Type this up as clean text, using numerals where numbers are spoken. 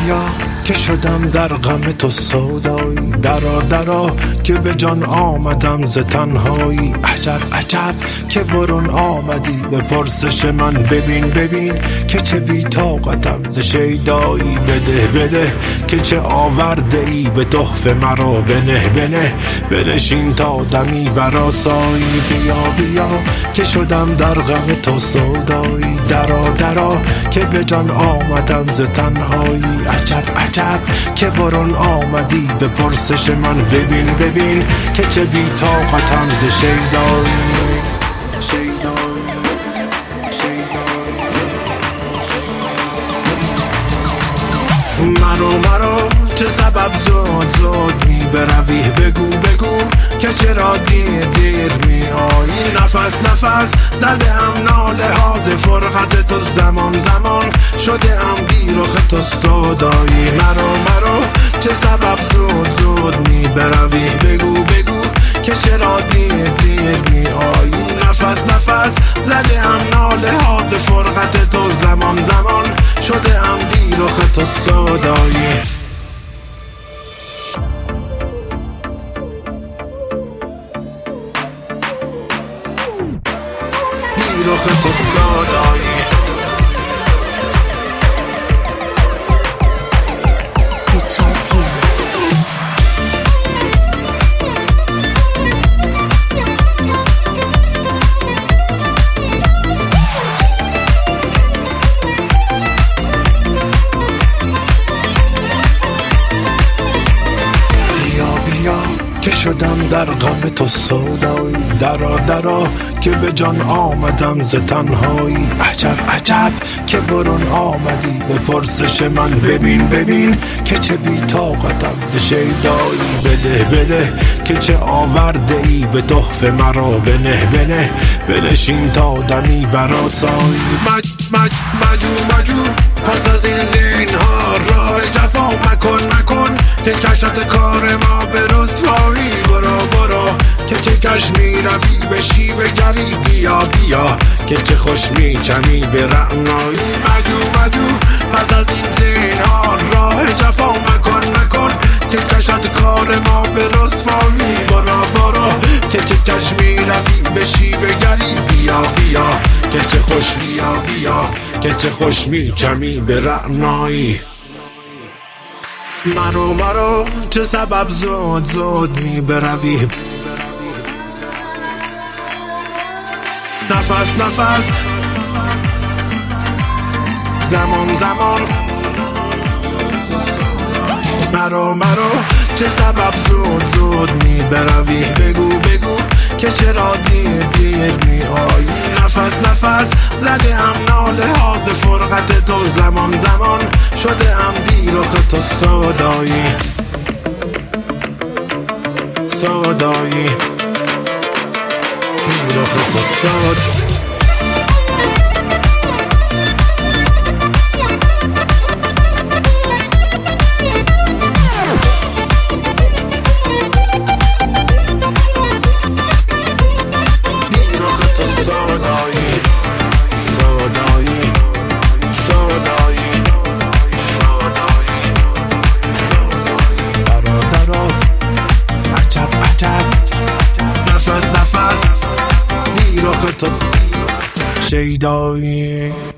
بیا که شدم در غم تو سودایی، درا درا که به جان آمدم ز تنهایی. عجب عجب که برون آمدی به پرسش من، ببین ببین که چه بی طاقتم ز شیدایی. بده بده که چه آورده ای به تحفه مرا، بنه بنه بنشین تا دمی برآسایی. بیا بیا که شدم در غم تو سودایی، درا درا که به جان آمدم ز تنهایی. عجب عجب که برون آمدی به پرسش من، ببین ببین که چه بی طاقتم ز شیدایی. مرو چه سبب زود می بروی، بگو بگو که چرا دیر می آیی. نفس زده ام ناله ها ز فرقت تو، زمان شده ام بی رخ تو سودایی. مرو چه سبب زود می بروی، بگو که چرا دیر می آیی. نفس زده ام ناله ها ز فرقت تو، زمان شده ام بی رخ تو سودایی. بی رخ تو سودایی. که شدم در غم تو سودایی، درا که به جان آمدم ز تنهایی. عجب عجب که برون آمدی به پرسش من، ببین که چه بی طاقتم ز شیدایی. بده که چه آورده ای به تحفه مرا، بنه بنشین تا دمی برآسایی. مجو پس از این زینهار راه جفا مکن که کشت کار ما به رسوایی. برو که چه کش می روی به شیوه گری، بیا که چه خوش می چمی به رعنایی. مجو پس از این زینهار راه جفا مکن که کشت کار ما به رسوایی. برو که چه کش می روی به شیوه گری، بیا که چه خوش بیا که چه خوش می چمی به رعنایی. مرو چه سبب زود می بروی، نفس زمان مرو چه سبب زود می بروی، بگو که چرا دیر می آیی. نفس زده ام ناله ها ز فرقت تو، زمان شده ام بی رخ تو سودایی. بی رخ تو سودایی. نفس بی رخ تو شیدایی.